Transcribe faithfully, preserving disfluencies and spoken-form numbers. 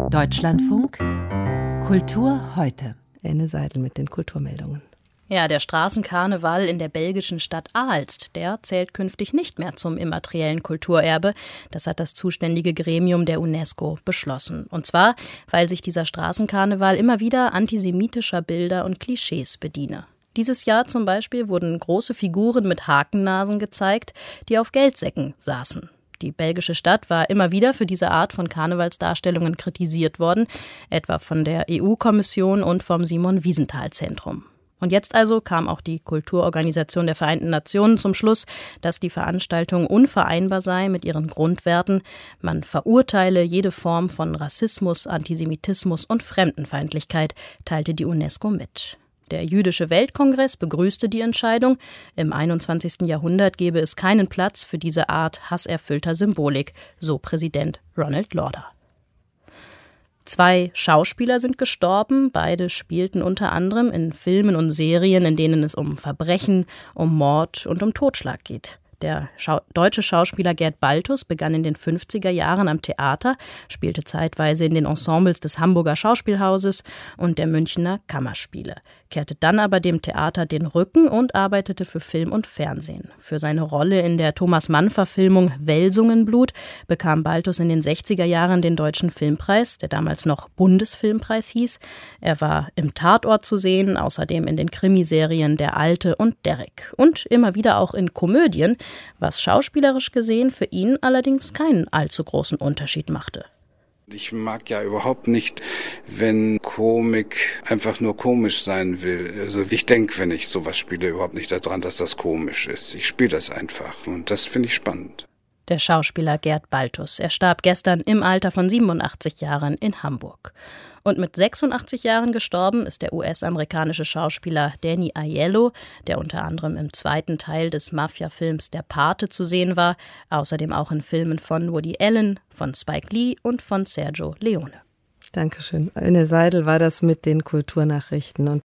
Deutschlandfunk Kultur heute. Anne Seidel mit den Kulturmeldungen. Ja, der Straßenkarneval in der belgischen Stadt Aalst, der zählt künftig nicht mehr zum immateriellen Kulturerbe. Das hat das zuständige Gremium der UNESCO beschlossen. Und zwar, weil sich dieser Straßenkarneval immer wieder antisemitischer Bilder und Klischees bediene. Dieses Jahr zum Beispiel wurden große Figuren mit Hakennasen gezeigt, die auf Geldsäcken saßen. Die belgische Stadt war immer wieder für diese Art von Karnevalsdarstellungen kritisiert worden, etwa von der E U-Kommission und vom Simon-Wiesenthal-Zentrum. Und jetzt also kam auch die Kulturorganisation der Vereinten Nationen zum Schluss, dass die Veranstaltung unvereinbar sei mit ihren Grundwerten. Man verurteile jede Form von Rassismus, Antisemitismus und Fremdenfeindlichkeit, teilte die UNESCO mit. Der Jüdische Weltkongress begrüßte die Entscheidung. Im einundzwanzigsten Jahrhundert gebe es keinen Platz für diese Art hasserfüllter Symbolik, so Präsident Ronald Lauder. Zwei Schauspieler sind gestorben. Beide spielten unter anderem in Filmen und Serien, in denen es um Verbrechen, um Mord und um Totschlag geht. Der Schau- deutsche Schauspieler Gerd Baltus begann in den fünfziger Jahren am Theater, spielte zeitweise in den Ensembles des Hamburger Schauspielhauses und der Münchner Kammerspiele, kehrte dann aber dem Theater den Rücken und arbeitete für Film und Fernsehen. Für seine Rolle in der Thomas-Mann-Verfilmung Welsungenblut bekam Baltus in den sechziger Jahren den Deutschen Filmpreis, der damals noch Bundesfilmpreis hieß. Er war im Tatort zu sehen, außerdem in den Krimiserien Der Alte und Derrick und immer wieder auch in Komödien, was schauspielerisch gesehen für ihn allerdings keinen allzu großen Unterschied machte. Ich mag ja überhaupt nicht, wenn Komik einfach nur komisch sein will. Also ich denke, wenn ich sowas spiele, überhaupt nicht daran, dass das komisch ist. Ich spiele das einfach und das finde ich spannend. Der Schauspieler Gerd Baltus. Er starb gestern im Alter von siebenundachtzig Jahren in Hamburg. Und mit sechsundachtzig Jahren gestorben ist der U S-amerikanische Schauspieler Danny Aiello, der unter anderem im zweiten Teil des Mafia-Films Der Pate zu sehen war, außerdem auch in Filmen von Woody Allen, von Spike Lee und von Sergio Leone. Dankeschön. Anne Seidel war das mit den Kulturnachrichten. Und